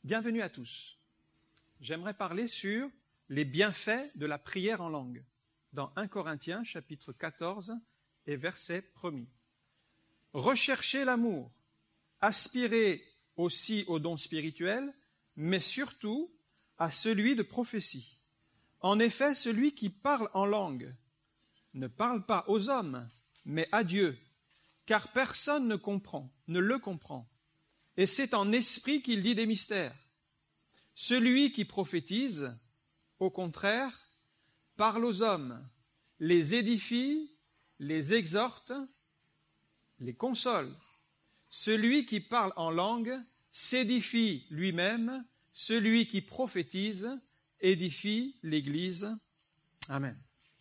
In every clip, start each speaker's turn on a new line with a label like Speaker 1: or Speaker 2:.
Speaker 1: Bienvenue à tous. J'aimerais parler sur les bienfaits de la prière en langue, dans 1 Corinthiens, chapitre 14 et verset 1er. Recherchez l'amour, aspirez aussi aux dons spirituels, mais surtout à celui de prophétie. En effet, celui qui parle en langue ne parle pas aux hommes, mais à Dieu, car personne ne le comprend. Et c'est en esprit qu'il dit des mystères. Celui qui prophétise, au contraire, parle aux hommes, les édifie, les exhorte, les console. Celui qui parle en langue s'édifie lui-même, celui qui prophétise édifie l'Église. Amen.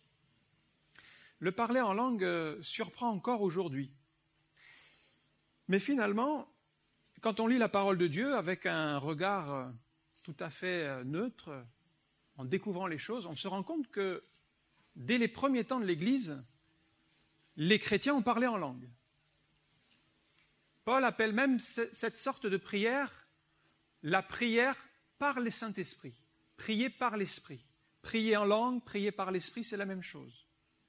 Speaker 1: Le parler en langue surprend encore aujourd'hui. Mais finalement, quand on lit la parole de Dieu avec un regard tout à fait neutre, en découvrant les choses, on se rend compte que dès les premiers temps de l'Église, les chrétiens ont parlé en langue. Paul appelle même cette sorte de prière la prière par le Saint-Esprit. Prier par l'Esprit. Prier en langue, prier par l'Esprit, c'est la même chose.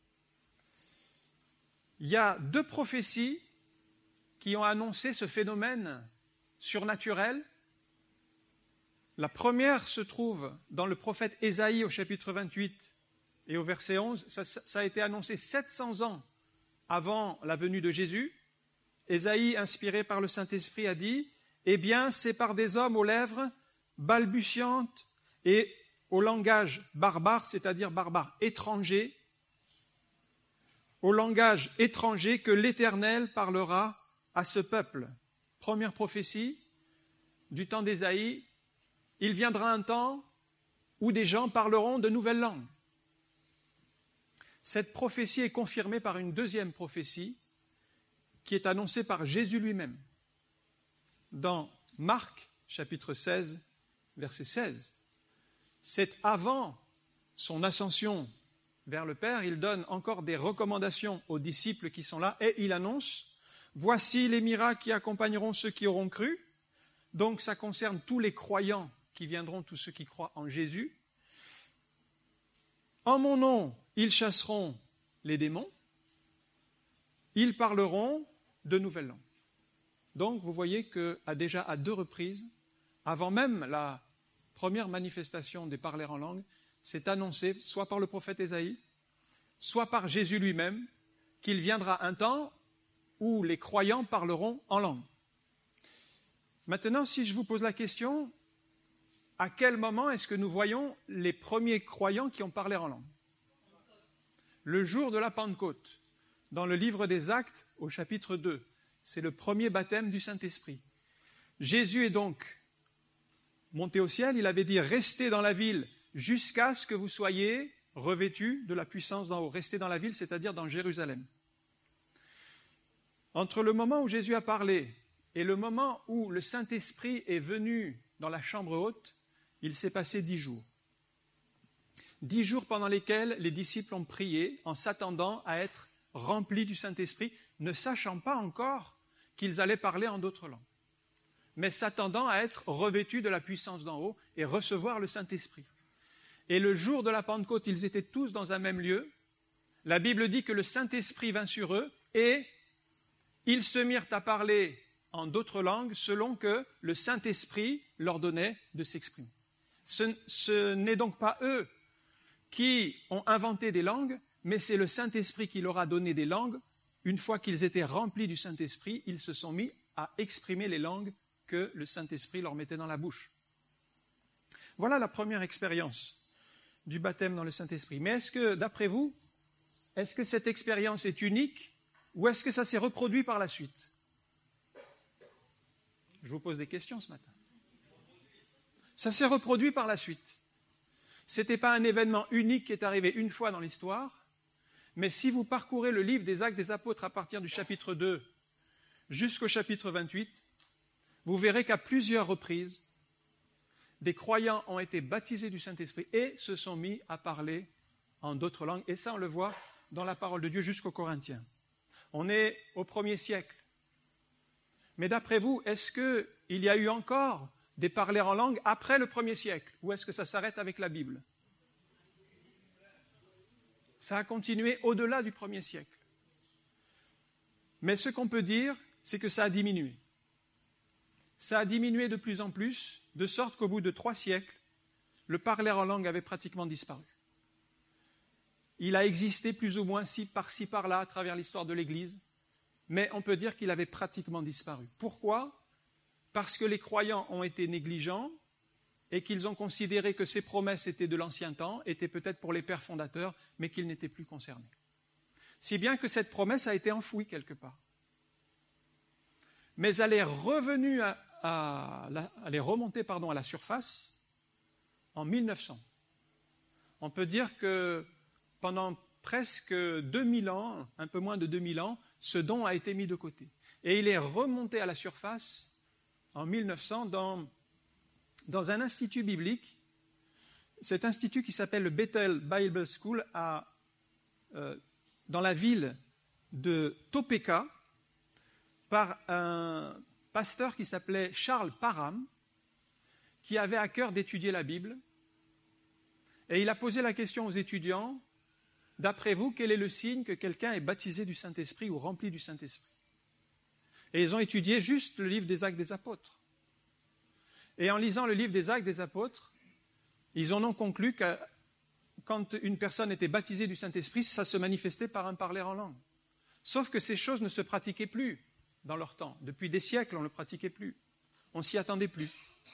Speaker 1: Il y a 2 prophéties qui ont annoncé ce phénomène surnaturel. La première se trouve dans le prophète Ésaïe au chapitre 28 et au verset 11. Ça a été annoncé 700 ans avant la venue de Jésus. Ésaïe, inspiré par le Saint-Esprit, a dit « Eh bien, c'est par des hommes aux lèvres balbutiantes et au langage barbare, c'est-à-dire barbare étranger, au langage étranger que l'Éternel parlera à ce peuple. » Première prophétie du temps d'Ésaïe, il viendra un temps où des gens parleront de nouvelles langues. Cette prophétie est confirmée par une deuxième prophétie qui est annoncée par Jésus lui-même. Dans Marc, chapitre 16, verset 16. C'est avant son ascension vers le Père, il donne encore des recommandations aux disciples qui sont là et il annonce « Voici les miracles qui accompagneront ceux qui auront cru ». Donc ça concerne tous les croyants qui viendront, tous ceux qui croient en Jésus. « En mon nom, ils chasseront les démons, ils parleront de nouvelles langues. » Donc vous voyez qu'à déjà à 2 reprises, avant même la première manifestation des parlers en langue, c'est annoncé soit par le prophète Ésaïe, soit par Jésus lui-même, qu'il viendra un temps où les croyants parleront en langue. Maintenant, si je vous pose la question, à quel moment est-ce que nous voyons les premiers croyants qui ont parlé en langue? Le jour de la Pentecôte, dans le livre des Actes, au chapitre 2, c'est le premier baptême du Saint-Esprit. Jésus est donc monté au ciel, il avait dit « Restez dans la ville jusqu'à ce que vous soyez revêtus de la puissance d'en haut. » Restez dans la ville, c'est-à-dire dans Jérusalem. Entre le moment où Jésus a parlé et le moment où le Saint-Esprit est venu dans la chambre haute, il s'est passé 10 jours. 10 jours pendant lesquels les disciples ont prié en s'attendant à être remplis du Saint-Esprit, ne sachant pas encore qu'ils allaient parler en d'autres langues, mais s'attendant à être revêtus de la puissance d'en haut et recevoir le Saint-Esprit. Et le jour de la Pentecôte, ils étaient tous dans un même lieu. La Bible dit que le Saint-Esprit vint sur eux et ils se mirent à parler en d'autres langues selon que le Saint-Esprit leur donnait de s'exprimer. Ce n'est donc pas eux qui ont inventé des langues, mais c'est le Saint-Esprit qui leur a donné des langues. Une fois qu'ils étaient remplis du Saint-Esprit, ils se sont mis à exprimer les langues que le Saint-Esprit leur mettait dans la bouche. Voilà la première expérience du baptême dans le Saint-Esprit. Mais est-ce que, d'après vous, est-ce que cette expérience est unique ou est-ce que ça s'est reproduit par la suite? Je vous pose des questions ce matin. Ça s'est reproduit par la suite. Ce n'était pas un événement unique qui est arrivé une fois dans l'histoire, mais si vous parcourez le livre des Actes des Apôtres à partir du chapitre 2 jusqu'au chapitre 28, vous verrez qu'à plusieurs reprises, des croyants ont été baptisés du Saint-Esprit et se sont mis à parler en d'autres langues. Et ça, on le voit dans la parole de Dieu jusqu'aux Corinthiens. On est au 1er siècle. Mais d'après vous, est-ce qu'il y a eu encore des parlers en langue après le 1er siècle? Ou est-ce que ça s'arrête avec la Bible? Ça a continué au-delà du 1er siècle. Mais ce qu'on peut dire, c'est que ça a diminué. Ça a diminué de plus en plus, de sorte qu'au bout de 3 siècles, le parler en langue avait pratiquement disparu. Il a existé plus ou moins par-ci, par-là, à travers l'histoire de l'Église, mais on peut dire qu'il avait pratiquement disparu. Pourquoi? Parce que les croyants ont été négligents et qu'ils ont considéré que ces promesses étaient de l'ancien temps, étaient peut-être pour les pères fondateurs, mais qu'ils n'étaient plus concernés. Si bien que cette promesse a été enfouie quelque part. Mais elle est revenue elle est remontée à la surface en 1900. On peut dire que pendant presque 2000 ans, un peu moins de 2000 ans, ce don a été mis de côté. Et il est remonté à la surface en 1900 dans un institut biblique. Cet institut qui s'appelle le Bethel Bible School dans la ville de Topeka, par un pasteur qui s'appelait Charles Parham, qui avait à cœur d'étudier la Bible. Et il a posé la question aux étudiants, d'après vous, quel est le signe que quelqu'un est baptisé du Saint-Esprit ou rempli du Saint-Esprit? Et ils ont étudié juste le livre des Actes des Apôtres. Et en lisant le livre des Actes des Apôtres, ils en ont conclu que quand une personne était baptisée du Saint-Esprit, ça se manifestait par un parler en langue. Sauf que ces choses ne se pratiquaient plus dans leur temps. Depuis des siècles, on ne le pratiquait plus. On ne s'y attendait plus.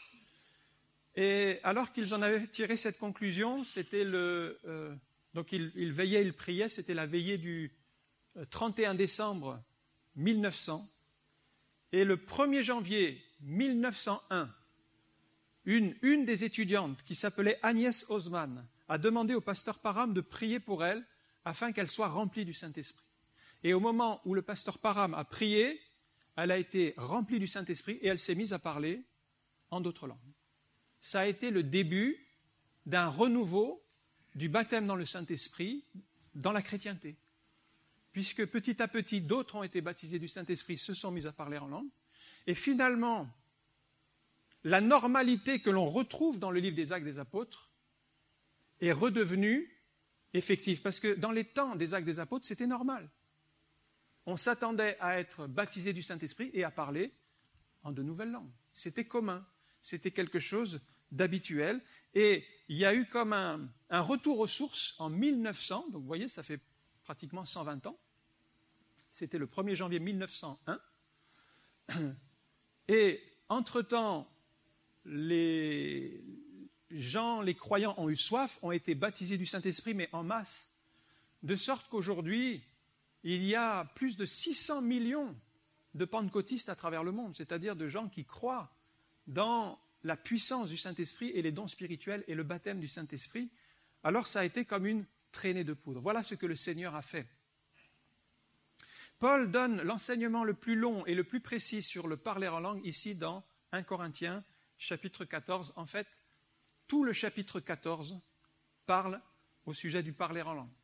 Speaker 1: Et alors qu'ils en avaient tiré cette conclusion, c'était donc ils veillaient, ils priaient, c'était la veillée du 31 décembre 1900. Et le 1er janvier 1901, une des étudiantes qui s'appelait Agnès Osman a demandé au pasteur Parham de prier pour elle afin qu'elle soit remplie du Saint-Esprit. Et au moment où le pasteur Parham a prié, elle a été remplie du Saint-Esprit et elle s'est mise à parler en d'autres langues. Ça a été le début d'un renouveau du baptême dans le Saint-Esprit dans la chrétienté. Puisque petit à petit, d'autres ont été baptisés du Saint-Esprit, se sont mis à parler en langue. Et finalement, la normalité que l'on retrouve dans le livre des Actes des Apôtres est redevenue effective. Parce que dans les temps des Actes des Apôtres, c'était normal. On s'attendait à être baptisé du Saint-Esprit et à parler en de nouvelles langues. C'était commun, c'était quelque chose d'habituel. Et il y a eu comme un retour aux sources en 1900, donc vous voyez, ça fait pratiquement 120 ans. C'était le 1er janvier 1901. Et entre-temps, les croyants ont eu soif, ont été baptisés du Saint-Esprit, mais en masse. De sorte qu'aujourd'hui, il y a plus de 600 millions de pentecôtistes à travers le monde, c'est-à-dire de gens qui croient dans la puissance du Saint-Esprit et les dons spirituels et le baptême du Saint-Esprit. Alors ça a été comme une traînée de poudre. Voilà ce que le Seigneur a fait. Paul donne l'enseignement le plus long et le plus précis sur le parler en langue ici dans 1 Corinthiens chapitre 14. En fait, tout le chapitre 14 parle au sujet du parler en langue.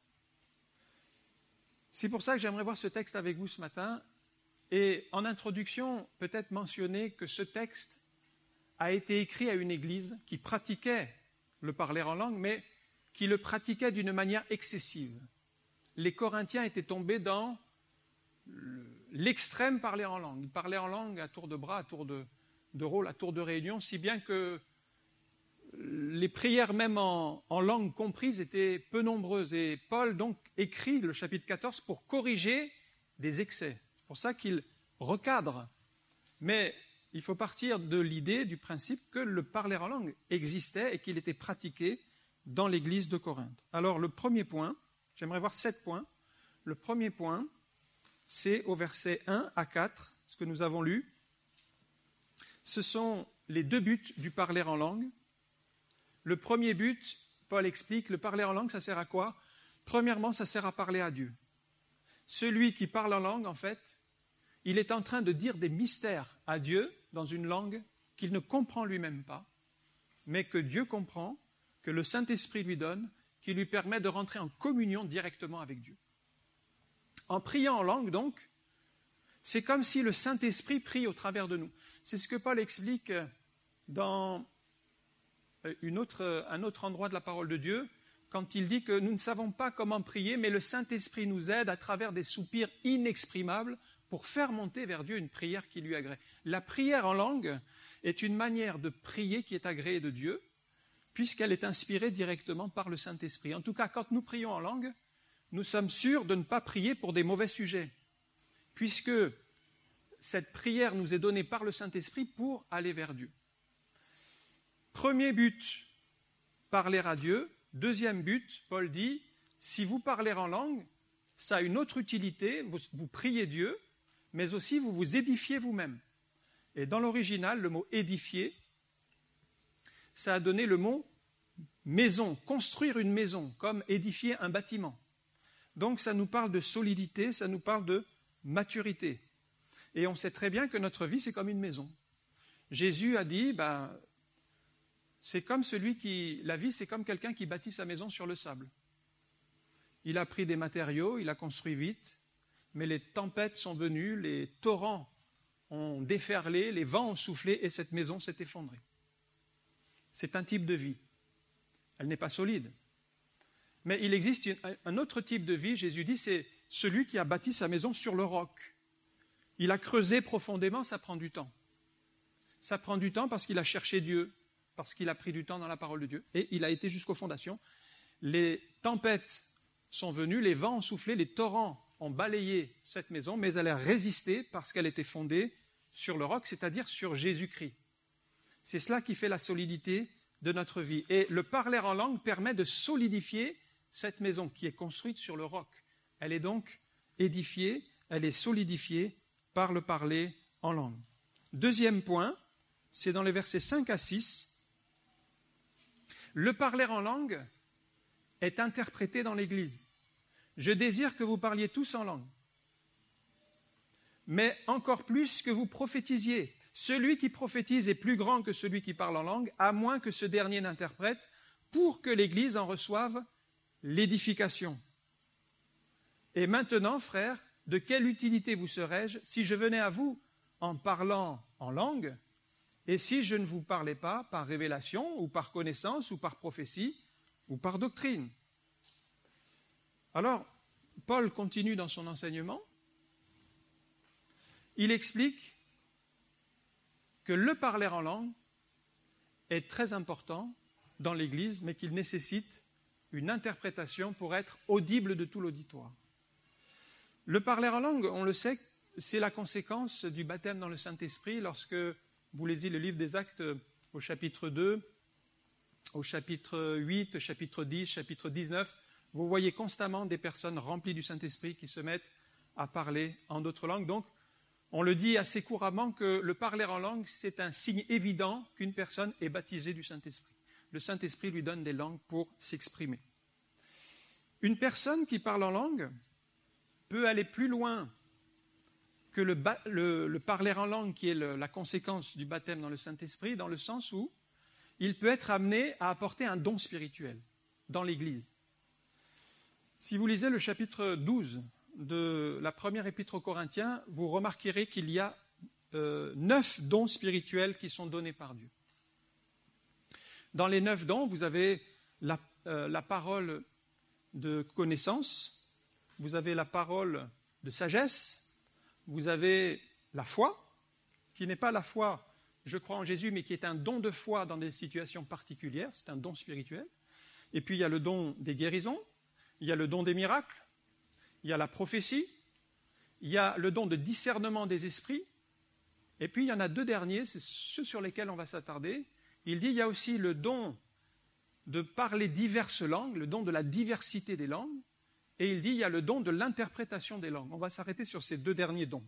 Speaker 1: C'est pour ça que j'aimerais voir ce texte avec vous ce matin et en introduction peut-être mentionner que ce texte a été écrit à une église qui pratiquait le parler en langue, mais qui le pratiquait d'une manière excessive. Les Corinthiens étaient tombés dans l'extrême parler en langue. Ils parlaient en langue à tour de bras, à tour de rôle, à tour de réunion, si bien que les prières même en langue comprise étaient peu nombreuses. Et Paul donc écrit le chapitre 14 pour corriger des excès. C'est pour ça qu'il recadre. Mais il faut partir de l'idée, du principe que le parler en langue existait et qu'il était pratiqué dans l'église de Corinthe. Alors le premier point, j'aimerais voir 7 points. Le premier point, c'est au verset 1 à 4, ce que nous avons lu. Ce sont les 2 buts du parler en langue. Le premier but, Paul explique, le parler en langue, ça sert à quoi? Premièrement, ça sert à parler à Dieu. Celui qui parle en langue, en fait, il est en train de dire des mystères à Dieu dans une langue qu'il ne comprend lui-même pas, mais que Dieu comprend, que le Saint-Esprit lui donne, qui lui permet de rentrer en communion directement avec Dieu. En priant en langue, donc, c'est comme si le Saint-Esprit prie au travers de nous. C'est ce que Paul explique dans un autre endroit de la parole de Dieu, quand il dit que nous ne savons pas comment prier, mais le Saint-Esprit nous aide à travers des soupirs inexprimables pour faire monter vers Dieu une prière qui lui agrée. La prière en langue est une manière de prier qui est agréée de Dieu, puisqu'elle est inspirée directement par le Saint-Esprit. En tout cas, quand nous prions en langue, nous sommes sûrs de ne pas prier pour des mauvais sujets, puisque cette prière nous est donnée par le Saint-Esprit pour aller vers Dieu. Premier but, parler à Dieu. Deuxième but, Paul dit, si vous parlez en langue, ça a une autre utilité, vous priez Dieu, mais aussi vous vous édifiez vous-même. Et dans l'original, le mot édifier, ça a donné le mot maison, construire une maison, comme édifier un bâtiment. Donc ça nous parle de solidité, ça nous parle de maturité. Et on sait très bien que notre vie, c'est comme une maison. Jésus a dit, la vie, c'est comme quelqu'un qui bâtit sa maison sur le sable. Il a pris des matériaux, il a construit vite, mais les tempêtes sont venues, les torrents ont déferlé, les vents ont soufflé et cette maison s'est effondrée. C'est un type de vie. Elle n'est pas solide. Mais il existe un autre type de vie, Jésus dit, c'est celui qui a bâti sa maison sur le roc. Il a creusé profondément, ça prend du temps. Ça prend du temps parce qu'il a cherché Dieu, parce qu'il a pris du temps dans la parole de Dieu, et il a été jusqu'aux fondations. Les tempêtes sont venues, les vents ont soufflé, les torrents ont balayé cette maison, mais elle a résisté parce qu'elle était fondée sur le roc, c'est-à-dire sur Jésus-Christ. C'est cela qui fait la solidité de notre vie. Et le parler en langue permet de solidifier cette maison qui est construite sur le roc. Elle est donc édifiée, elle est solidifiée par le parler en langue. Deuxième point, c'est dans les versets 5 à 6. Le parler en langue est interprété dans l'Église. Je désire que vous parliez tous en langue, mais encore plus que vous prophétisiez. Celui qui prophétise est plus grand que celui qui parle en langue, à moins que ce dernier n'interprète, pour que l'Église en reçoive l'édification. Et maintenant, frères, de quelle utilité vous serais-je si je venais à vous en parlant en langue, et si je ne vous parlais pas par révélation, ou par connaissance, ou par prophétie, ou par doctrine? Alors, Paul continue dans son enseignement. Il explique que le parler en langue est très important dans l'Église, mais qu'il nécessite une interprétation pour être audible de tout l'auditoire. Le parler en langue, on le sait, c'est la conséquence du baptême dans le Saint-Esprit. Lorsque vous lisez le livre des Actes au chapitre 2, au chapitre 8, au chapitre 10, chapitre 19, vous voyez constamment des personnes remplies du Saint-Esprit qui se mettent à parler en d'autres langues. Donc, on le dit assez couramment que le parler en langue, c'est un signe évident qu'une personne est baptisée du Saint-Esprit. Le Saint-Esprit lui donne des langues pour s'exprimer. Une personne qui parle en langue peut aller plus loin que le parler en langue qui est la conséquence du baptême dans le Saint-Esprit, dans le sens où il peut être amené à apporter un don spirituel dans l'Église. Si vous lisez le chapitre 12 de la première épître aux Corinthiens, vous remarquerez qu'il y a 9 dons spirituels qui sont donnés par Dieu. Dans les 9 dons, vous avez la parole de connaissance, vous avez la parole de sagesse, vous avez la foi, qui n'est pas la foi, je crois en Jésus, mais qui est un don de foi dans des situations particulières, c'est un don spirituel. Et puis il y a le don des guérisons, il y a le don des miracles, il y a la prophétie, il y a le don de discernement des esprits, et puis il y en a 2 derniers, c'est ceux sur lesquels on va s'attarder. Il dit il y a aussi le don de parler diverses langues, le don de la diversité des langues, et il dit il y a le don de l'interprétation des langues. On va s'arrêter sur ces 2 derniers dons.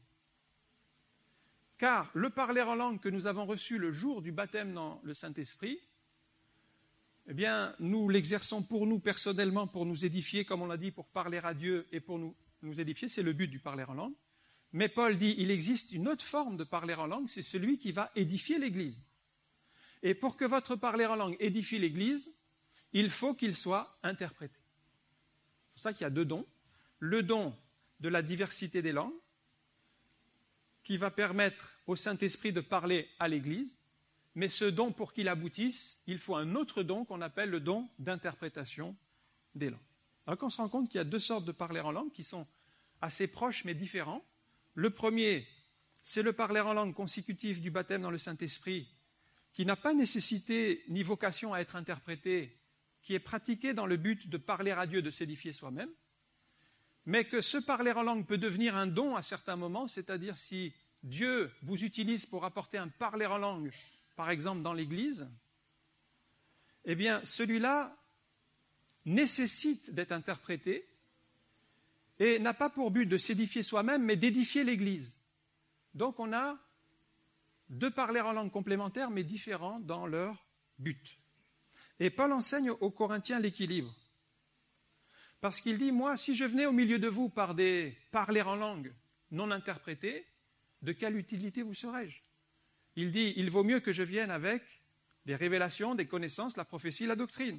Speaker 1: Car le parler en langue que nous avons reçu le jour du baptême dans le Saint-Esprit, eh bien, nous l'exerçons pour nous personnellement, pour nous édifier, comme on l'a dit, pour parler à Dieu et pour nous édifier. C'est le but du parler en langue. Mais Paul dit, il existe une autre forme de parler en langue, c'est celui qui va édifier l'Église. Et pour que votre parler en langue édifie l'Église, il faut qu'il soit interprété. C'est pour ça qu'il y a 2 dons. Le don de la diversité des langues, qui va permettre au Saint-Esprit de parler à l'Église, mais ce don, pour qu'il aboutisse, il faut un autre don qu'on appelle le don d'interprétation des langues. Alors qu'on se rend compte qu'il y a deux sortes de parler en langue qui sont assez proches mais différents. Le premier, c'est le parler en langue consécutif du baptême dans le Saint-Esprit, qui n'a pas nécessité ni vocation à être interprété, qui est pratiqué dans le but de parler à Dieu, de s'édifier soi-même, mais que ce parler en langue peut devenir un don à certains moments, c'est-à-dire si Dieu vous utilise pour apporter un parler en langue, par exemple dans l'Église, eh bien celui-là nécessite d'être interprété et n'a pas pour but de s'édifier soi-même, mais d'édifier l'Église. Donc on a deux parlers en langue complémentaires, mais différents dans leur but. Et Paul enseigne aux Corinthiens l'équilibre. Parce qu'il dit, moi, si je venais au milieu de vous par des parlers en langue non interprétés, de quelle utilité vous serais-je? Il dit, il vaut mieux que je vienne avec des révélations, des connaissances, la prophétie, la doctrine.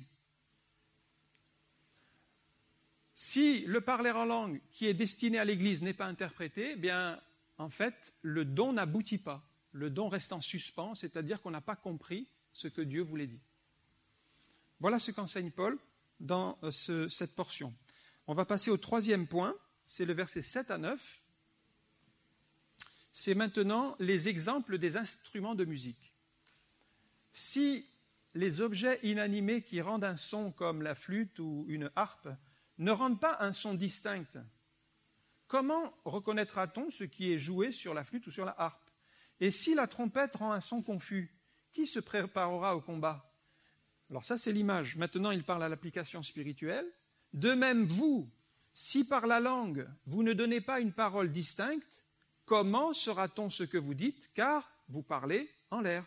Speaker 1: Si le parler en langue qui est destiné à l'Église n'est pas interprété, eh bien, en fait, le don n'aboutit pas. Le don reste en suspens, c'est-à-dire qu'on n'a pas compris ce que Dieu voulait dire. Voilà ce qu'enseigne Paul dans cette portion. On va passer au troisième point, c'est le verset 7 à 9. C'est maintenant les exemples des instruments de musique. Si les objets inanimés qui rendent un son comme la flûte ou une harpe ne rendent pas un son distinct, comment reconnaîtra-t-on ce qui est joué sur la flûte ou sur la harpe? Et si la trompette rend un son confus, qui se préparera au combat? Alors ça, c'est l'image. Maintenant, il parle à l'application spirituelle. De même, vous, si par la langue, vous ne donnez pas une parole distincte, comment saura-t-on ce que vous dites, car vous parlez en l'air?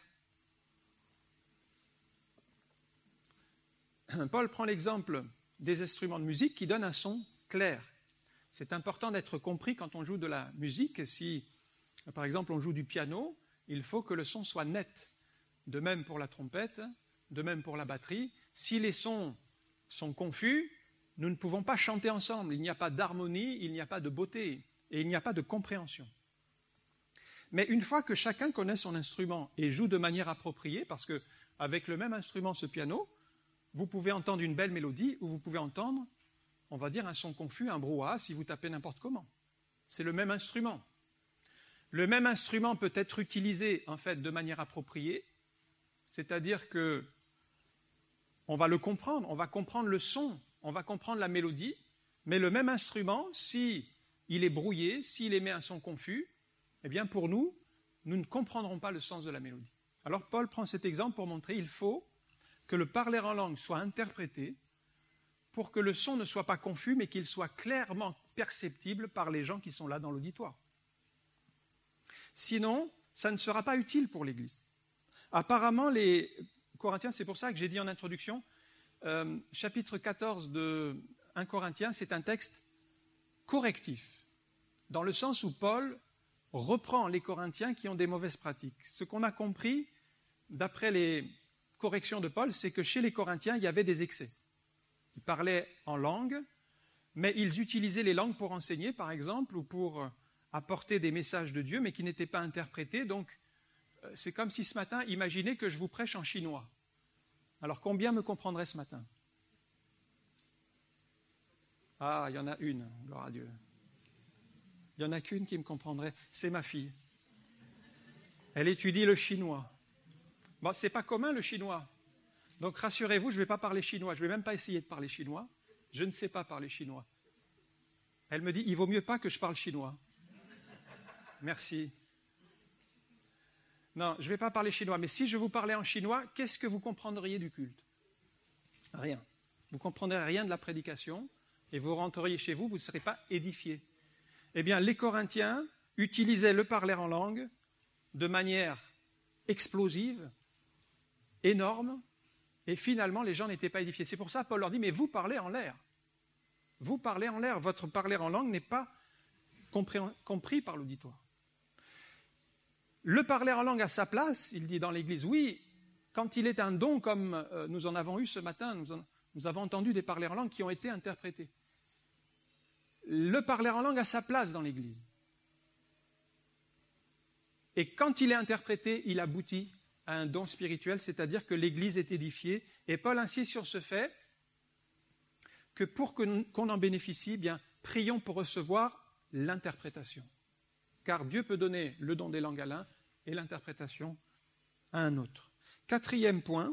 Speaker 1: Paul prend l'exemple des instruments de musique qui donnent un son clair. C'est important d'être compris quand on joue de la musique. Si, par exemple, on joue du piano, il faut que le son soit net. De même pour la trompette, de même pour la batterie. Si les sons sont confus, nous ne pouvons pas chanter ensemble. Il n'y a pas d'harmonie, il n'y a pas de beauté et il n'y a pas de compréhension. Mais une fois que chacun connaît son instrument et joue de manière appropriée, parce qu'avec le même instrument, ce piano, vous pouvez entendre une belle mélodie ou vous pouvez entendre, on va dire, un son confus, un brouhaha, si vous tapez n'importe comment. C'est le même instrument. Le même instrument peut être utilisé, en fait, de manière appropriée, c'est-à-dire que on va le comprendre, on va comprendre le son, on va comprendre la mélodie, mais le même instrument, s'il est brouillé, s'il émet un son confus, eh bien pour nous ne comprendrons pas le sens de la mélodie. Alors Paul prend cet exemple pour montrer qu'il faut que le parler en langue soit interprété pour que le son ne soit pas confus, mais qu'il soit clairement perceptible par les gens qui sont là dans l'auditoire. Sinon, ça ne sera pas utile pour l'Église. Apparemment, les Corinthiens, c'est pour ça que j'ai dit en introduction, chapitre 14 de 1 Corinthiens, c'est un texte correctif, dans le sens où Paul reprend les Corinthiens qui ont des mauvaises pratiques. Ce qu'on a compris, d'après les corrections de Paul, c'est que chez les Corinthiens, il y avait des excès. Ils parlaient en langue, mais ils utilisaient les langues pour enseigner, par exemple, ou pour apporter des messages de Dieu, mais qui n'étaient pas interprétés. Donc, c'est comme si ce matin, imaginez que je vous prêche en chinois. Alors, combien me comprendraient ce matin? Ah, il y en a une, gloire à Dieu. Il n'y en a qu'une qui me comprendrait, c'est ma fille. Elle étudie le chinois. Bon, ce n'est pas commun le chinois. Donc rassurez-vous, je ne vais pas parler chinois, je ne vais même pas essayer de parler chinois. Je ne sais pas parler chinois. Elle me dit, il vaut mieux pas que je parle chinois. Merci. Non, je ne vais pas parler chinois, mais si je vous parlais en chinois, qu'est-ce que vous comprendriez du culte? Rien. Vous ne comprendrez rien de la prédication et vous rentreriez chez vous, vous ne serez pas édifiés. Eh bien, les Corinthiens utilisaient le parler en langue de manière explosive, énorme, et finalement, les gens n'étaient pas édifiés. C'est pour ça que Paul leur dit, mais vous parlez en l'air. Vous parlez en l'air. Votre parler en langue n'est pas compris par l'auditoire. Le parler en langue a sa place, il dit dans l'Église, oui, quand il est un don comme nous en avons eu ce matin, nous avons entendu des parlers en langue qui ont été interprétés. Le parler en langue a sa place dans l'Église. Et quand il est interprété, il aboutit à un don spirituel, c'est-à-dire que l'Église est édifiée. Et Paul insiste sur ce fait que pour qu'on en bénéficie, eh bien, prions pour recevoir l'interprétation. Car Dieu peut donner le don des langues à l'un et l'interprétation à un autre. 4e point,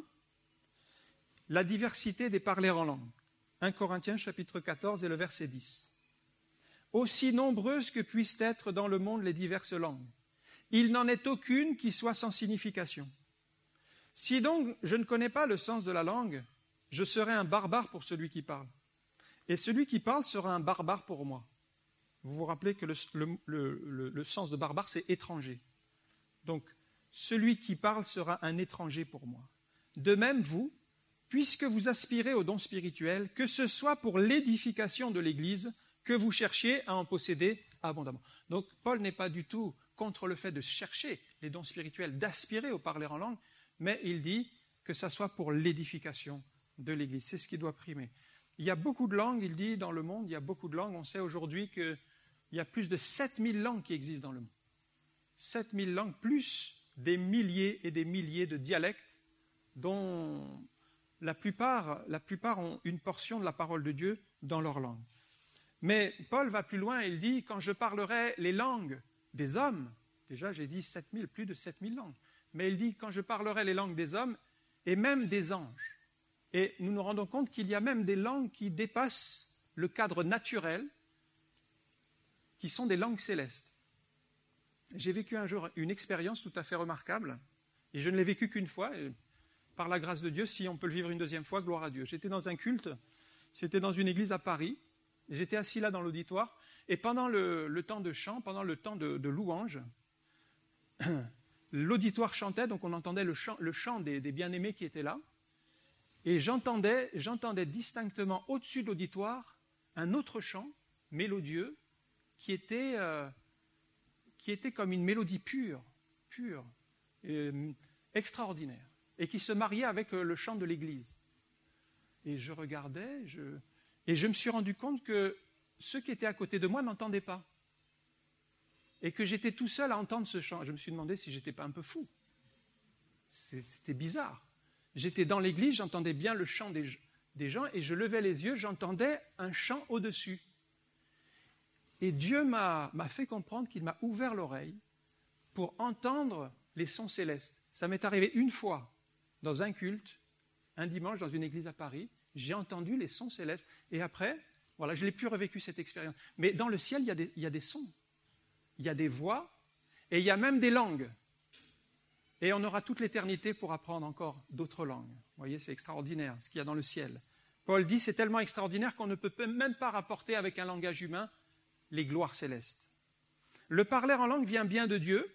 Speaker 1: la diversité des parlers en langue. 1 Corinthiens chapitre 14 et le verset 10. Aussi nombreuses que puissent être dans le monde les diverses langues, il n'en est aucune qui soit sans signification. Si donc je ne connais pas le sens de la langue, je serai un barbare pour celui qui parle. Et celui qui parle sera un barbare pour moi. Vous vous rappelez que le sens de barbare, c'est étranger. Donc, celui qui parle sera un étranger pour moi. De même, vous, puisque vous aspirez au don spirituel, que ce soit pour l'édification de l'Église, que vous cherchiez à en posséder abondamment. Donc, Paul n'est pas du tout contre le fait de chercher les dons spirituels, d'aspirer au parler en langue, mais il dit que ça soit pour l'édification de l'Église. C'est ce qui doit primer. Il y a beaucoup de langues, il dit, dans le monde, il y a beaucoup de langues. On sait aujourd'hui qu'il y a plus de 7000 langues qui existent dans le monde. 7000 langues, plus des milliers et des milliers de dialectes, dont la plupart ont une portion de la parole de Dieu dans leur langue. Mais Paul va plus loin, il dit, quand je parlerai les langues des hommes, déjà j'ai dit 7000, plus de 7000 langues, mais il dit, quand je parlerai les langues des hommes et même des anges, et nous nous rendons compte qu'il y a même des langues qui dépassent le cadre naturel, qui sont des langues célestes. J'ai vécu un jour une expérience tout à fait remarquable, et je ne l'ai vécue qu'une fois, et par la grâce de Dieu, si on peut le vivre une deuxième fois, gloire à Dieu. J'étais dans un culte, c'était dans une église à Paris, et j'étais assis là dans l'auditoire, et pendant le temps de chant, pendant le temps de louange, l'auditoire chantait, donc on entendait le chant des bien-aimés qui étaient là, et j'entendais distinctement au-dessus de l'auditoire un autre chant mélodieux qui était comme une mélodie pure, extraordinaire, et qui se mariait avec le chant de l'église. Et je regardais, et je me suis rendu compte que ceux qui étaient à côté de moi n'entendaient pas, et que j'étais tout seul à entendre ce chant. Je me suis demandé si j'étais pas un peu fou. C'était bizarre. J'étais dans l'église, j'entendais bien le chant des gens, et je levais les yeux, j'entendais un chant au-dessus. Et Dieu m'a fait comprendre qu'il m'a ouvert l'oreille pour entendre les sons célestes. Ça m'est arrivé une fois dans un culte, un dimanche dans une église à Paris, j'ai entendu les sons célestes. Et après, voilà, je n'ai plus revécu cette expérience. Mais dans le ciel, il y a des sons, il y a des voix, et il y a même des langues. Et on aura toute l'éternité pour apprendre encore d'autres langues. Vous voyez, c'est extraordinaire ce qu'il y a dans le ciel. Paul dit, c'est tellement extraordinaire qu'on ne peut même pas rapporter avec un langage humain les gloires célestes. Le parler en langue vient bien de Dieu,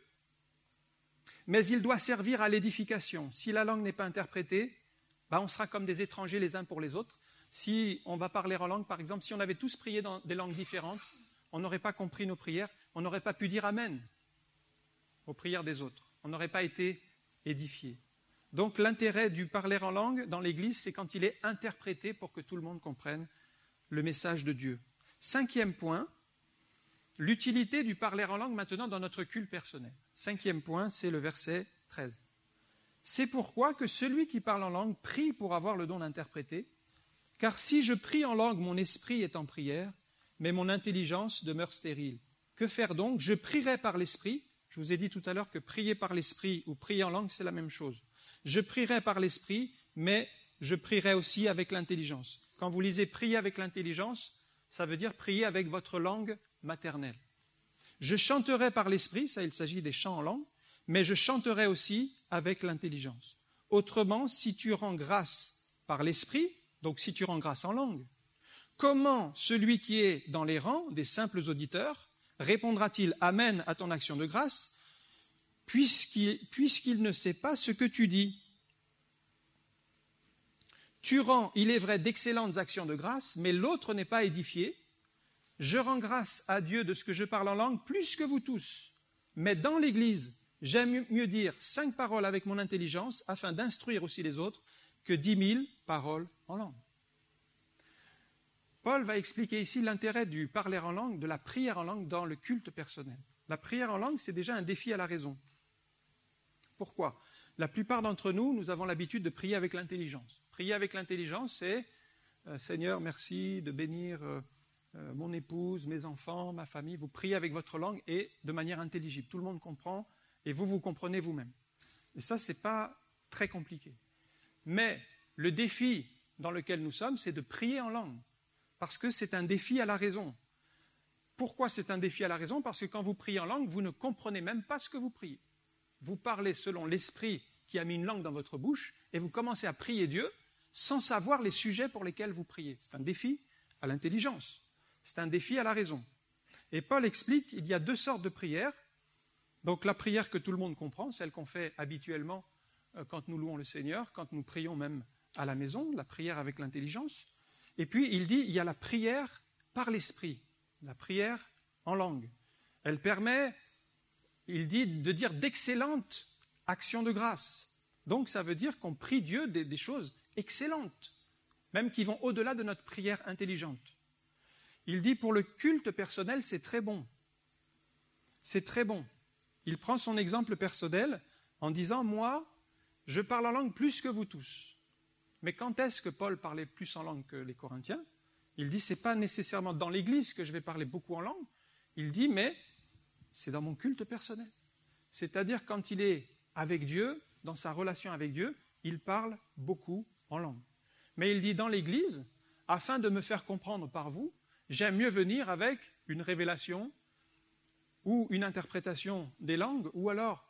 Speaker 1: mais il doit servir à l'édification. Si la langue n'est pas interprétée, on sera comme des étrangers les uns pour les autres. Si on va parler en langue, par exemple, si on avait tous prié dans des langues différentes, on n'aurait pas compris nos prières, on n'aurait pas pu dire Amen aux prières des autres. On n'aurait pas été édifié. Donc l'intérêt du parler en langue dans l'Église, c'est quand il est interprété pour que tout le monde comprenne le message de Dieu. 5e point, l'utilité du parler en langue maintenant dans notre culte personnel. 5e point, c'est le verset 13. C'est pourquoi que celui qui parle en langue prie pour avoir le don d'interpréter, car si je prie en langue, mon esprit est en prière, mais mon intelligence demeure stérile. Que faire donc? Je prierai par l'esprit. Je vous ai dit tout à l'heure que prier par l'esprit ou prier en langue, c'est la même chose. Je prierai par l'esprit, mais je prierai aussi avec l'intelligence. Quand vous lisez prier avec l'intelligence, ça veut dire prier avec votre langue maternelle. Je chanterai par l'esprit, ça il s'agit des chants en langue, mais je chanterai aussi avec l'intelligence. Autrement, si tu rends grâce par l'esprit, donc si tu rends grâce en langue, comment celui qui est dans les rangs des simples auditeurs répondra-t-il Amen à ton action de grâce, puisqu'il ne sait pas ce que tu dis? Tu rends, il est vrai, d'excellentes actions de grâce, mais l'autre n'est pas édifié. Je rends grâce à Dieu de ce que je parle en langue plus que vous tous. Mais dans l'Église, j'aime mieux dire 5 paroles avec mon intelligence afin d'instruire aussi les autres que 10 000 paroles en langue. Paul va expliquer ici l'intérêt du parler en langue, de la prière en langue dans le culte personnel. La prière en langue, c'est déjà un défi à la raison. Pourquoi? la plupart d'entre nous, nous avons l'habitude de prier avec l'intelligence. Prier avec l'intelligence, c'est Seigneur, merci de bénir mon épouse, mes enfants, ma famille. Vous priez avec votre langue et de manière intelligible. Tout le monde comprend et vous comprenez vous-même. Et ça, ce n'est pas très compliqué. Mais le défi dans lequel nous sommes, c'est de prier en langue. Parce que c'est un défi à la raison. Pourquoi c'est un défi à la raison? Parce que quand vous priez en langue, vous ne comprenez même pas ce que vous priez. Vous parlez selon l'esprit qui a mis une langue dans votre bouche et vous commencez à prier Dieu sans savoir les sujets pour lesquels vous priez. C'est un défi à l'intelligence. C'est un défi à la raison. Et Paul explique qu'il y a deux sortes de prières. Donc la prière que tout le monde comprend, celle qu'on fait habituellement quand nous louons le Seigneur, quand nous prions même à la maison, la prière avec l'intelligence. Et puis il dit, il y a la prière par l'esprit, la prière en langue. Elle permet, il dit, de dire d'excellentes actions de grâce. Donc ça veut dire qu'on prie Dieu des choses excellentes, même qui vont au-delà de notre prière intelligente. Il dit, pour le culte personnel, c'est très bon. C'est très bon. Il prend son exemple personnel en disant, moi, je parle en langue plus que vous tous. Mais quand est-ce que Paul parlait plus en langue que les Corinthiens? Il dit, ce n'est pas nécessairement dans l'Église que je vais parler beaucoup en langue. Il dit, mais c'est dans mon culte personnel. C'est-à-dire quand il est avec Dieu, dans sa relation avec Dieu, il parle beaucoup en langue. Mais il dit, dans l'Église, afin de me faire comprendre par vous, j'aime mieux venir avec une révélation ou une interprétation des langues, ou alors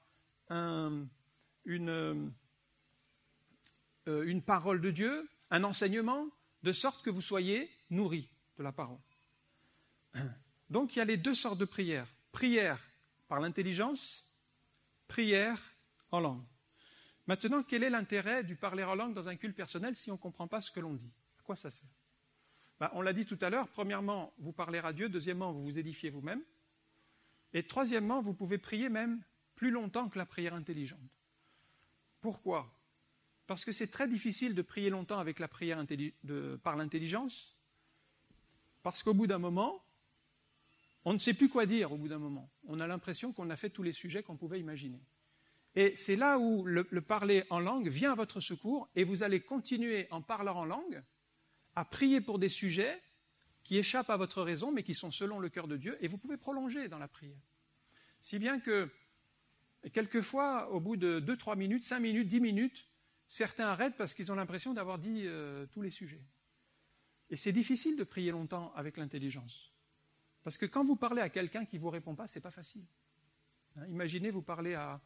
Speaker 1: une parole de Dieu, un enseignement, de sorte que vous soyez nourris de la parole. Donc il y a les deux sortes de prières. Prière par l'intelligence, prière en langue. Maintenant, quel est l'intérêt du parler en langue dans un culte personnel si on ne comprend pas ce que l'on dit? À quoi ça sert? On l'a dit tout à l'heure, premièrement, vous parlez à Dieu, deuxièmement, vous vous édifiez vous-même, et troisièmement, vous pouvez prier même plus longtemps que la prière intelligente. Pourquoi? Parce que c'est très difficile de prier longtemps avec la prière par l'intelligence, parce qu'au bout d'un moment, on ne sait plus quoi dire au bout d'un moment. On a l'impression qu'on a fait tous les sujets qu'on pouvait imaginer. Et c'est là où le parler en langue vient à votre secours, et vous allez continuer en parlant en langue à prier pour des sujets qui échappent à votre raison, mais qui sont selon le cœur de Dieu, et vous pouvez prolonger dans la prière. Si bien que, quelquefois, au bout de 2, 3 minutes, 5 minutes, 10 minutes, certains arrêtent parce qu'ils ont l'impression d'avoir dit tous les sujets. Et c'est difficile de prier longtemps avec l'intelligence. Parce que quand vous parlez à quelqu'un qui ne vous répond pas, ce n'est pas facile. Imaginez, vous parlez à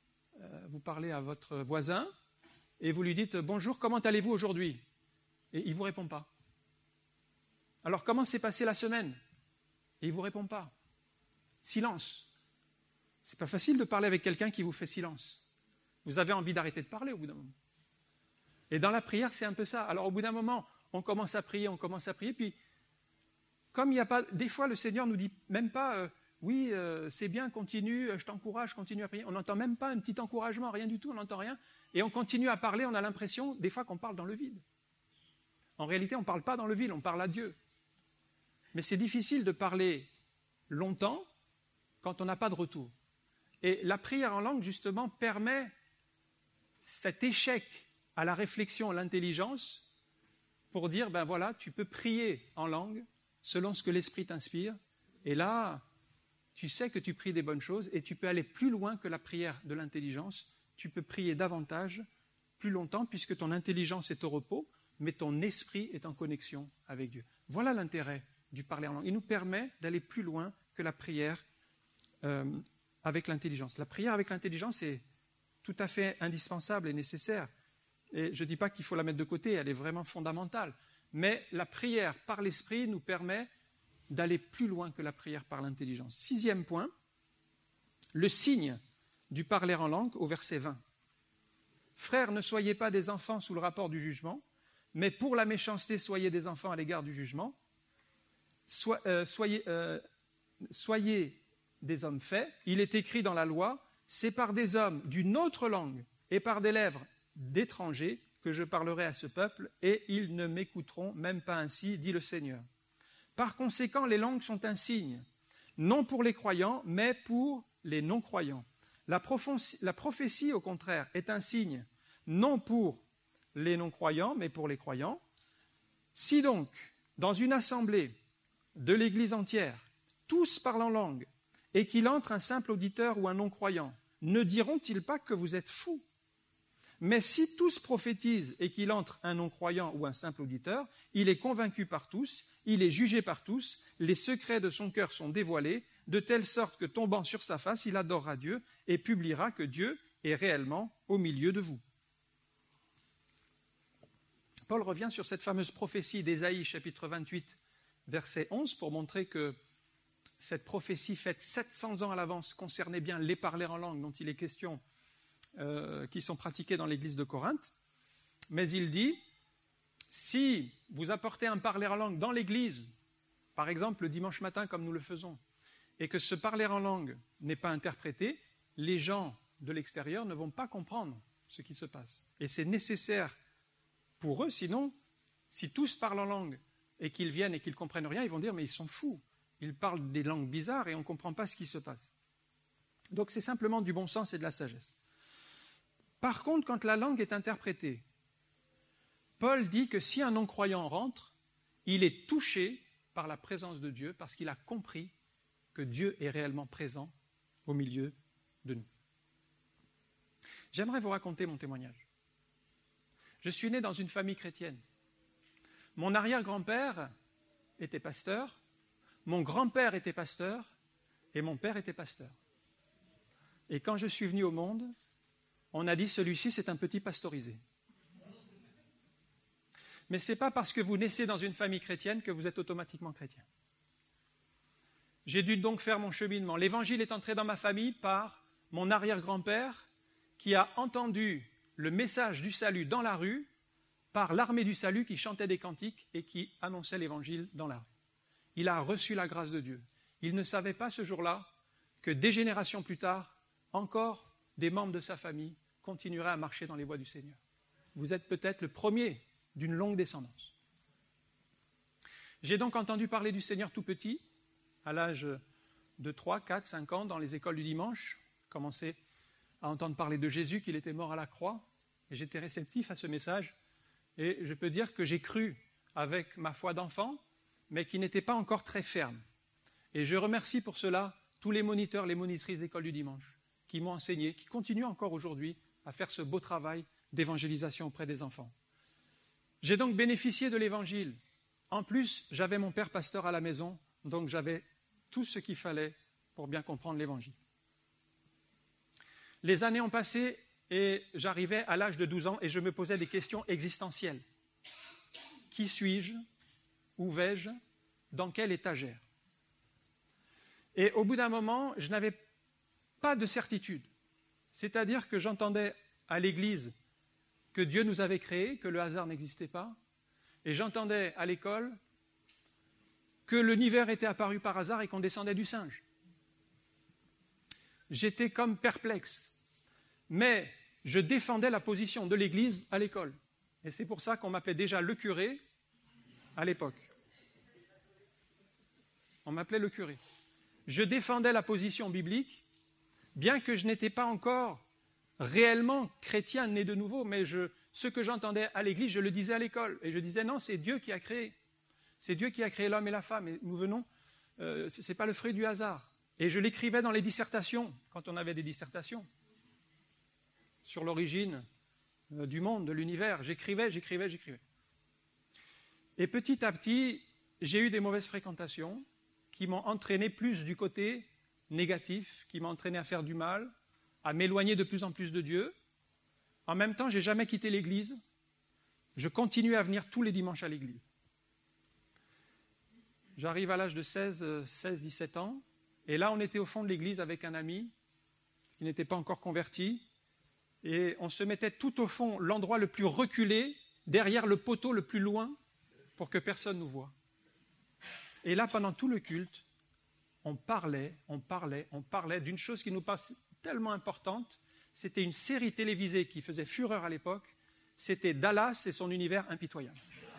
Speaker 1: votre voisin, et vous lui dites « Bonjour, comment allez-vous aujourd'hui ?» Et il ne vous répond pas. Alors, comment s'est passée la semaine? Et il ne vous répond pas. Silence. Ce n'est pas facile de parler avec quelqu'un qui vous fait silence. Vous avez envie d'arrêter de parler au bout d'un moment. Et dans la prière, c'est un peu ça. Alors, au bout d'un moment, on commence à prier, puis comme il n'y a pas... Des fois, le Seigneur ne nous dit même pas oui, c'est bien, continue, je t'encourage, continue à prier. On n'entend même pas un petit encouragement, rien du tout, on n'entend rien. Et on continue à parler, on a l'impression, des fois, qu'on parle dans le vide. En réalité, on ne parle pas dans le vide, on parle à Dieu. Mais c'est difficile de parler longtemps quand on n'a pas de retour. Et la prière en langue, justement, permet cet échec à la réflexion, à l'intelligence, pour dire, ben voilà, tu peux prier en langue selon ce que l'Esprit t'inspire, et là, tu sais que tu pries des bonnes choses, et tu peux aller plus loin que la prière de l'intelligence, tu peux prier davantage, plus longtemps, puisque ton intelligence est au repos, mais ton esprit est en connexion avec Dieu. Voilà l'intérêt du parler en langue. Il nous permet d'aller plus loin que la prière avec l'intelligence. La prière avec l'intelligence est tout à fait indispensable et nécessaire. Et je ne dis pas qu'il faut la mettre de côté, elle est vraiment fondamentale. Mais la prière par l'esprit nous permet d'aller plus loin que la prière par l'intelligence. 6e point, le signe du parler en langue au verset 20. Frères, ne soyez pas des enfants sous le rapport du jugement, mais pour la méchanceté, soyez des enfants à l'égard du jugement. Soyez des hommes faits. Il est écrit dans la loi, c'est par des hommes d'une autre langue et par des lèvres d'étrangers que je parlerai à ce peuple, et ils ne m'écouteront même pas ainsi, dit le Seigneur. Par conséquent, les langues sont un signe, non pour les croyants, mais pour les non-croyants, La prophétie, au contraire, est un signe non pour les non-croyants, mais pour les croyants. Si donc, dans une assemblée de l'Église entière, tous parlent en langue, et qu'il entre un simple auditeur ou un non-croyant, ne diront-ils pas que vous êtes fous? Mais si tous prophétisent et qu'il entre un non-croyant ou un simple auditeur, il est convaincu par tous, il est jugé par tous, les secrets de son cœur sont dévoilés, de telle sorte que tombant sur sa face, il adorera Dieu et publiera que Dieu est réellement au milieu de vous. Paul revient sur cette fameuse prophétie d'Ésaïe, chapitre 28, verset 11, pour montrer que cette prophétie faite 700 ans à l'avance concernait bien les parlers en langue dont il est question, qui sont pratiqués dans l'église de Corinthe. Mais il dit, si vous apportez un parler en langue dans l'église, par exemple le dimanche matin comme nous le faisons, et que ce parler en langue n'est pas interprété, les gens de l'extérieur ne vont pas comprendre ce qui se passe. Et c'est nécessaire pour eux, sinon, si tous parlent en langue et qu'ils viennent et qu'ils ne comprennent rien, ils vont dire, mais ils sont fous. Ils parlent des langues bizarres et on ne comprend pas ce qui se passe. Donc c'est simplement du bon sens et de la sagesse. Par contre, quand la langue est interprétée, Paul dit que si un non-croyant rentre, il est touché par la présence de Dieu parce qu'il a compris que Dieu est réellement présent au milieu de nous. J'aimerais vous raconter mon témoignage. Je suis né dans une famille chrétienne. Mon arrière-grand-père était pasteur, mon grand-père était pasteur et mon père était pasteur. Et quand je suis venu au monde, on a dit celui-ci c'est un petit pastorisé. Mais ce n'est pas parce que vous naissez dans une famille chrétienne que vous êtes automatiquement chrétien. J'ai dû donc faire mon cheminement. L'évangile est entré dans ma famille par mon arrière-grand-père qui a entendu le message du salut dans la rue par l'armée du salut qui chantait des cantiques et qui annonçait l'évangile dans la rue. Il a reçu la grâce de Dieu. Il ne savait pas ce jour-là que des générations plus tard, encore des membres de sa famille continueraient à marcher dans les voies du Seigneur. Vous êtes peut-être le premier d'une longue descendance. J'ai donc entendu parler du Seigneur tout petit, à l'âge de 3, 4, 5 ans, dans les écoles du dimanche, commencé à entendre parler de Jésus, qu'il était mort à la croix, et j'étais réceptif à ce message, et je peux dire que j'ai cru avec ma foi d'enfant, mais qui n'était pas encore très ferme. Et je remercie pour cela tous les moniteurs, les monitrices d'école du dimanche, qui m'ont enseigné, qui continuent encore aujourd'hui à faire ce beau travail d'évangélisation auprès des enfants. J'ai donc bénéficié de l'évangile. En plus, j'avais mon père pasteur à la maison, donc j'avais tout ce qu'il fallait pour bien comprendre l'évangile. Les années ont passé et j'arrivais à l'âge de 12 ans et je me posais des questions existentielles. Qui suis-je? Où vais-je? Dans quelle étagère? Et au bout d'un moment, je n'avais pas de certitude. C'est-à-dire que j'entendais à l'église que Dieu nous avait créés, que le hasard n'existait pas, et j'entendais à l'école que l'univers était apparu par hasard et qu'on descendait du singe. J'étais comme perplexe, mais je défendais la position de l'Église à l'école. Et c'est pour ça qu'on m'appelait déjà le curé à l'époque. On m'appelait le curé. Je défendais la position biblique, bien que je n'étais pas encore réellement chrétien né de nouveau, mais ce que j'entendais à l'église, je le disais à l'école. Et je disais non, c'est Dieu qui a créé. C'est Dieu qui a créé l'homme et la femme. Et nous venons, ce n'est pas le fruit du hasard. Et je l'écrivais dans les dissertations, quand on avait des dissertations, sur l'origine du monde, de l'univers. J'écrivais. Et petit à petit, j'ai eu des mauvaises fréquentations qui m'ont entraîné plus du côté négatif, qui m'ont entraîné à faire du mal, à m'éloigner de plus en plus de Dieu. En même temps, je n'ai jamais quitté l'église. Je continuais à venir tous les dimanches à l'église. J'arrive à l'âge de 16-17 ans, et là, on était au fond de l'église avec un ami qui n'était pas encore converti, et on se mettait tout au fond, l'endroit le plus reculé, derrière le poteau le plus loin, pour que personne nous voie. Et là, pendant tout le culte, on parlait d'une chose qui nous passe tellement importante. C'était une série télévisée qui faisait fureur à l'époque. C'était Dallas et son univers impitoyable.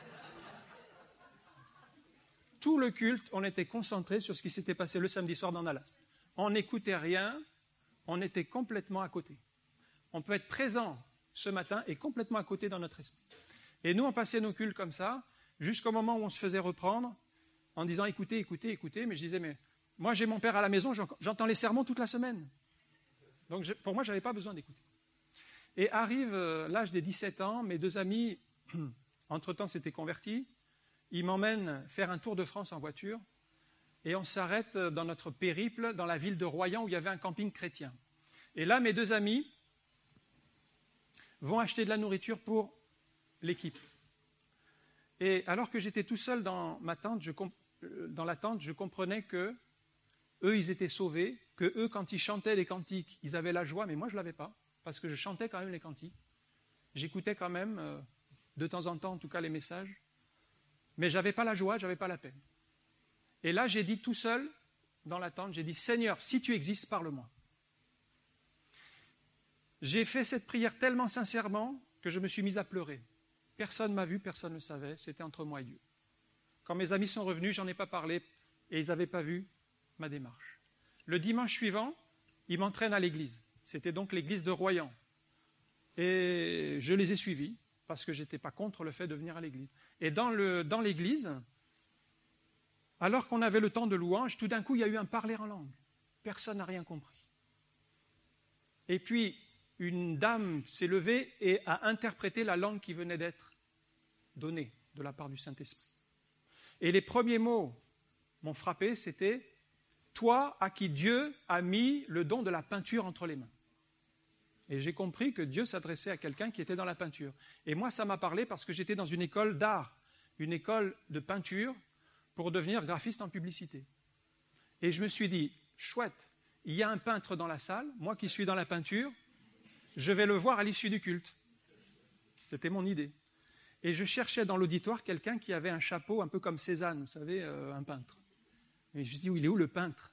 Speaker 1: Tout le culte, on était concentré sur ce qui s'était passé le samedi soir dans Dallas. On n'écoutait rien, on était complètement à côté. On peut être présent ce matin et complètement à côté dans notre esprit. Et nous, on passait nos cultes comme ça, jusqu'au moment où on se faisait reprendre, en disant écoutez, écoutez, écoutez. Mais je disais, mais moi j'ai mon père à la maison, j'entends les sermons toute la semaine. Donc pour moi, je n'avais pas besoin d'écouter. Et arrive l'âge des 17 ans, mes deux amis, entre-temps s'étaient convertis, ils m'emmènent faire un tour de France en voiture, et on s'arrête dans notre périple dans la ville de Royan où il y avait un camping chrétien. Et là, mes deux amis vont acheter de la nourriture pour l'équipe. Et alors que j'étais tout seul dans ma tente, dans la tente, je comprenais que eux, ils étaient sauvés, que eux, quand ils chantaient les cantiques, ils avaient la joie, mais moi, je ne l'avais pas, parce que je chantais quand même les cantiques. J'écoutais quand même, de temps en temps, en tout cas, les messages, mais je n'avais pas la joie, je n'avais pas la paix. Et là, j'ai dit tout seul, dans la tente, j'ai dit, Seigneur, si tu existes, parle-moi. J'ai fait cette prière tellement sincèrement que je me suis mis à pleurer. Personne ne m'a vu, personne ne le savait, c'était entre moi et Dieu. Quand mes amis sont revenus, j'en ai pas parlé et ils n'avaient pas vu ma démarche. Le dimanche suivant, ils m'entraînent à l'église. C'était donc l'église de Royan. Et je les ai suivis parce que je n'étais pas contre le fait de venir à l'église. Et dans l'église, alors qu'on avait le temps de louange, tout d'un coup, il y a eu un parler en langue. Personne n'a rien compris. Et puis, une dame s'est levée et a interprété la langue qui venait d'être donnée de la part du Saint-Esprit. Et les premiers mots m'ont frappé, c'était « Toi à qui Dieu a mis le don de la peinture entre les mains ». Et j'ai compris que Dieu s'adressait à quelqu'un qui était dans la peinture. Et moi, ça m'a parlé parce que j'étais dans une école d'art, une école de peinture pour devenir graphiste en publicité. Et je me suis dit, chouette, il y a un peintre dans la salle, moi qui suis dans la peinture, je vais le voir à l'issue du culte. C'était mon idée. Et je cherchais dans l'auditoire quelqu'un qui avait un chapeau un peu comme Cézanne, vous savez, un peintre. Et je dis, il est où le peintre?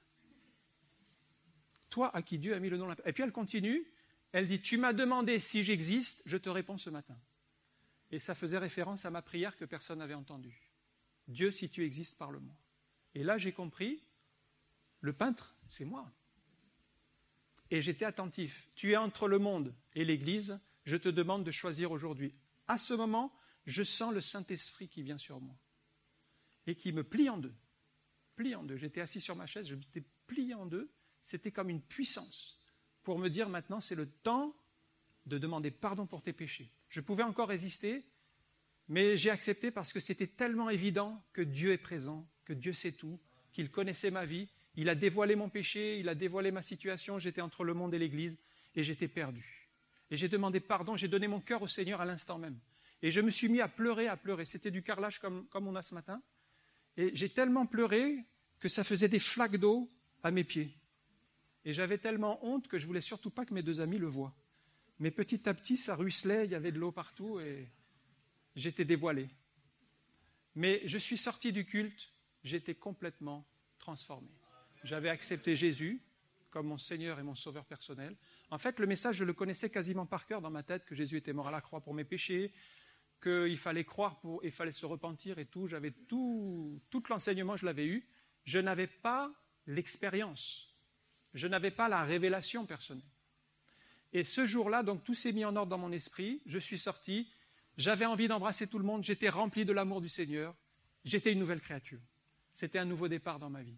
Speaker 1: Toi à qui Dieu a mis le nom de la peinture. Et puis elle continue, elle dit, tu m'as demandé si j'existe, je te réponds ce matin. Et ça faisait référence à ma prière que personne n'avait entendue. Dieu, si tu existes, parle-moi. Et là, j'ai compris, le peintre, c'est moi. Et j'étais attentif. Tu es entre le monde et l'Église, je te demande de choisir aujourd'hui. À ce moment, je sens le Saint-Esprit qui vient sur moi et qui me plie en deux. Plie en deux. J'étais assis sur ma chaise, je m'étais plié en deux. C'était comme une puissance pour me dire maintenant, c'est le temps de demander pardon pour tes péchés. Je pouvais encore résister, mais j'ai accepté parce que c'était tellement évident que Dieu est présent, que Dieu sait tout, qu'il connaissait ma vie. Il a dévoilé mon péché, il a dévoilé ma situation, j'étais entre le monde et l'Église et j'étais perdu. Et j'ai demandé pardon, j'ai donné mon cœur au Seigneur à l'instant même. Et je me suis mis à pleurer, à pleurer. C'était du carrelage comme on a ce matin. Et j'ai tellement pleuré que ça faisait des flaques d'eau à mes pieds. Et j'avais tellement honte que je voulais surtout pas que mes deux amis le voient. Mais petit à petit, ça ruisselait, il y avait de l'eau partout et j'étais dévoilé. Mais je suis sorti du culte, j'étais complètement transformé. J'avais accepté Jésus comme mon Seigneur et mon Sauveur personnel. En fait, le message, je le connaissais quasiment par cœur dans ma tête, que Jésus était mort à la croix pour mes péchés, qu'il fallait croire, il fallait se repentir et tout. J'avais tout l'enseignement, je l'avais eu. Je n'avais pas l'expérience. Je n'avais pas la révélation personnelle. Et ce jour-là, donc, tout s'est mis en ordre dans mon esprit. Je suis sorti. J'avais envie d'embrasser tout le monde. J'étais rempli de l'amour du Seigneur. J'étais une nouvelle créature. C'était un nouveau départ dans ma vie.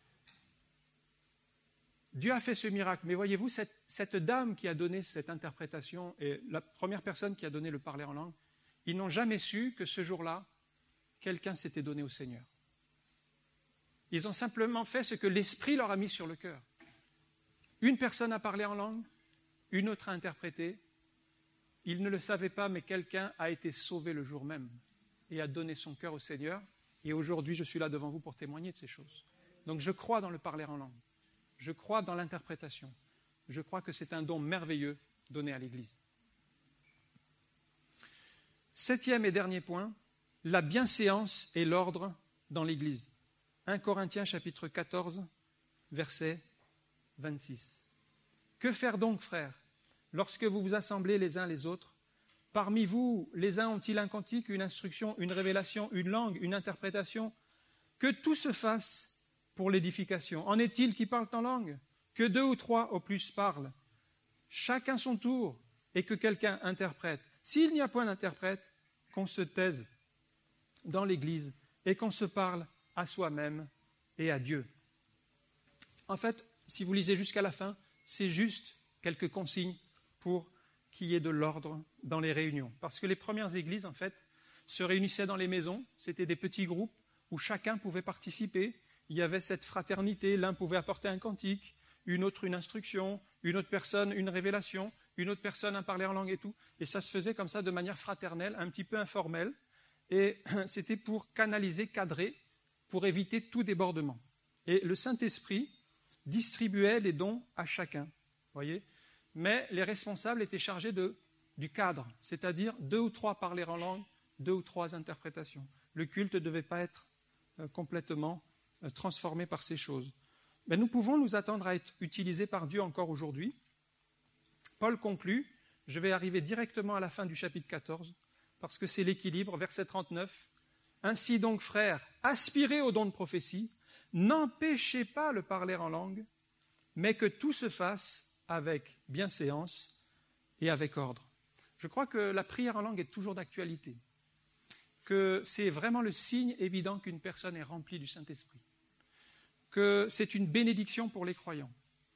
Speaker 1: Dieu a fait ce miracle. Mais voyez-vous, cette dame qui a donné cette interprétation et la première personne qui a donné le parler en langue, ils n'ont jamais su que ce jour-là, quelqu'un s'était donné au Seigneur. Ils ont simplement fait ce que l'Esprit leur a mis sur le cœur. Une personne a parlé en langue, une autre a interprété. Ils ne le savaient pas, mais quelqu'un a été sauvé le jour même et a donné son cœur au Seigneur. Et aujourd'hui, je suis là devant vous pour témoigner de ces choses. Donc je crois dans le parler en langue. Je crois dans l'interprétation. Je crois que c'est un don merveilleux donné à l'Église. 7e et dernier point, la bienséance et l'ordre dans l'Église. 1 Corinthiens chapitre 14, verset 26. Que faire donc, frères, lorsque vous vous assemblez les uns les autres? Parmi vous, les uns ont-ils un cantique, une instruction, une révélation, une langue, une interprétation? Que tout se fasse pour l'édification. En est-il qui parlent en langue? que 2 ou 3 au plus parlent, chacun son tour, et que quelqu'un interprète. S'il n'y a point d'interprète, qu'on se taise dans l'Église et qu'on se parle à soi-même et à Dieu. En fait, si vous lisez jusqu'à la fin, c'est juste quelques consignes pour qu'il y ait de l'ordre dans les réunions. Parce que les premières églises, en fait, se réunissaient dans les maisons, c'était des petits groupes où chacun pouvait participer, il y avait cette fraternité, l'un pouvait apporter un cantique, une autre une instruction, une autre personne une révélation, une autre personne un parler en langue et tout, et ça se faisait comme ça de manière fraternelle, un petit peu informelle, et c'était pour canaliser, cadrer, pour éviter tout débordement. Et le Saint-Esprit distribuait les dons à chacun, voyez, mais les responsables étaient chargés du cadre, c'est-à-dire 2 ou 3 parler en langue, 2 ou 3 interprétations. Le culte ne devait pas être complètement transformé par ces choses. Mais nous pouvons nous attendre à être utilisés par Dieu encore aujourd'hui. Paul conclut, je vais arriver directement à la fin du chapitre 14, parce que c'est l'équilibre, verset 39. « Ainsi donc, frères, aspirez au don de prophétie, n'empêchez pas le parler en langue, mais que tout se fasse avec bienséance et avec ordre. » Je crois que la prière en langue est toujours d'actualité, que c'est vraiment le signe évident qu'une personne est remplie du Saint-Esprit, que c'est une bénédiction pour les croyants.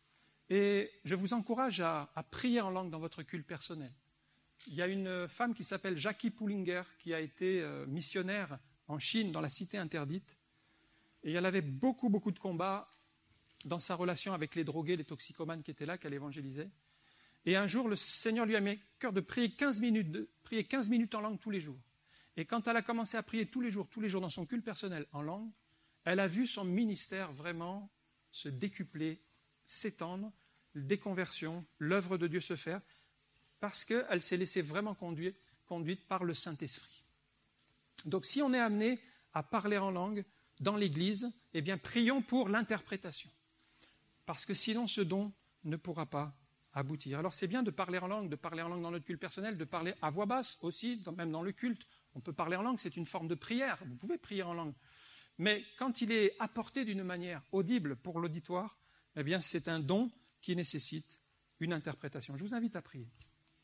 Speaker 1: Et je vous encourage à prier en langue dans votre culte personnel. Il y a une femme qui s'appelle Jackie Pullinger, qui a été missionnaire en Chine, dans la cité interdite. Et elle avait beaucoup de combats dans sa relation avec les drogués, les toxicomanes qui étaient là, qu'elle évangélisait. Et un jour, le Seigneur lui a mis à cœur de prier 15 minutes en langue tous les jours. Et quand elle a commencé à prier tous les jours dans son culte personnel en langue, elle a vu son ministère vraiment se décupler, s'étendre, des conversions, l'œuvre de Dieu se faire, parce qu'elle s'est laissée vraiment conduite par le Saint-Esprit. Donc si on est amené à parler en langue dans l'Église, eh bien prions pour l'interprétation, parce que sinon ce don ne pourra pas aboutir. Alors c'est bien de parler en langue dans notre culte personnel, de parler à voix basse aussi, même dans le culte. On peut parler en langue, c'est une forme de prière, vous pouvez prier en langue. Mais quand il est apporté d'une manière audible pour l'auditoire, eh bien c'est un don qui nécessite une interprétation. Je vous invite à prier.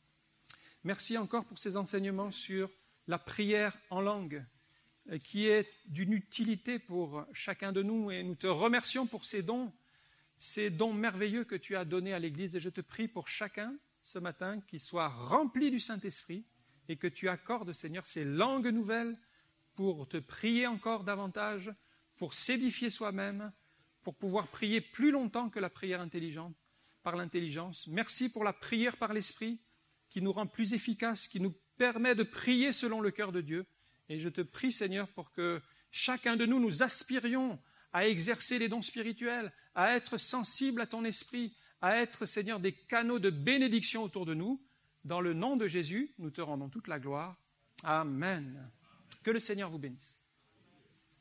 Speaker 1: Merci encore pour ces enseignements sur la prière en langue, qui est d'une utilité pour chacun de nous, et nous te remercions pour ces dons merveilleux que tu as donnés à l'Église, et je te prie pour chacun ce matin qu'il soit rempli du Saint-Esprit et que tu accordes, Seigneur, ces langues nouvelles pour te prier encore davantage, pour s'édifier soi-même, pour pouvoir prier plus longtemps que la prière intelligente, par l'intelligence. Merci pour la prière par l'Esprit qui nous rend plus efficaces, qui nous permet de prier selon le cœur de Dieu. Et je te prie, Seigneur, pour que chacun de nous, nous aspirions à exercer les dons spirituels, à être sensibles à ton esprit, à être, Seigneur, des canaux de bénédiction autour de nous. Dans le nom de Jésus, nous te rendons toute la gloire. Amen. Que le Seigneur vous bénisse.